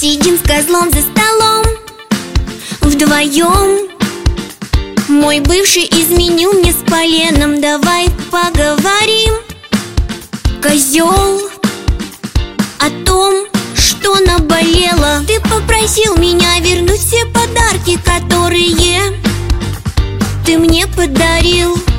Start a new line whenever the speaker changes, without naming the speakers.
Сидим с козлом за столом вдвоем. Мой бывший изменил мне с поленом. Давай поговорим, козел, о том, что наболело. Ты попросил меня вернуть все подарки, которые ты мне подарил.